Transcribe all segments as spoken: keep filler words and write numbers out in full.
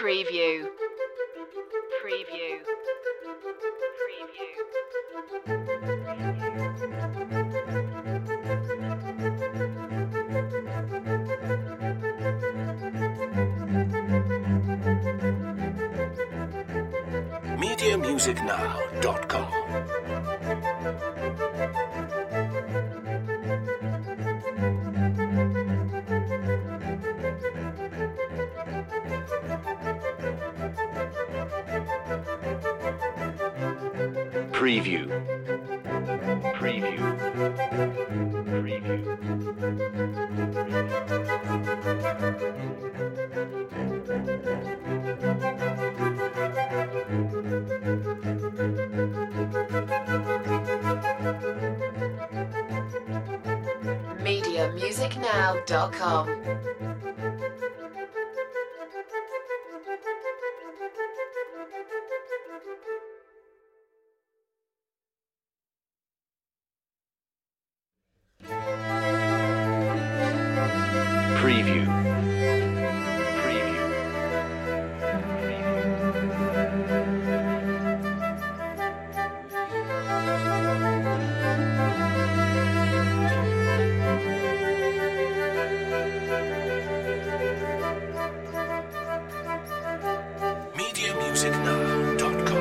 Preview. Preview. media music now dot com. Preview. Preview. Preview. media music now dot com. Preview. Preview. media music now dot com.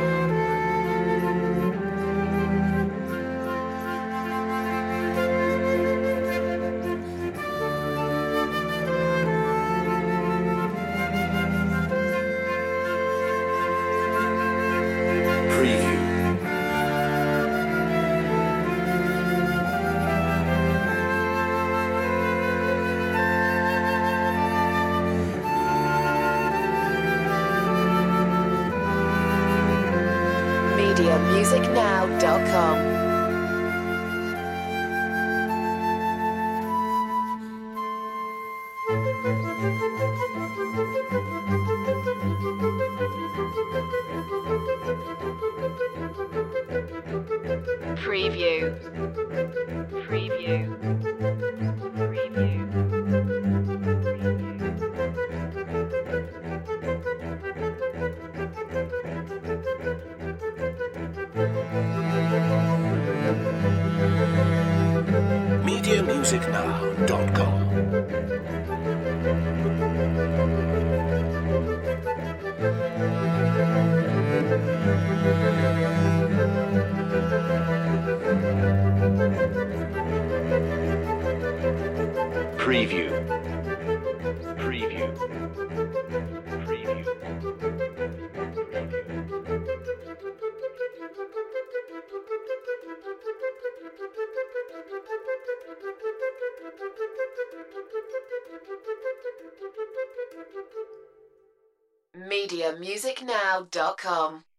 Preview. media music now dot com. Preview. Preview. Preview. media music now dot com. Preview. Preview. Preview. media music now dot com.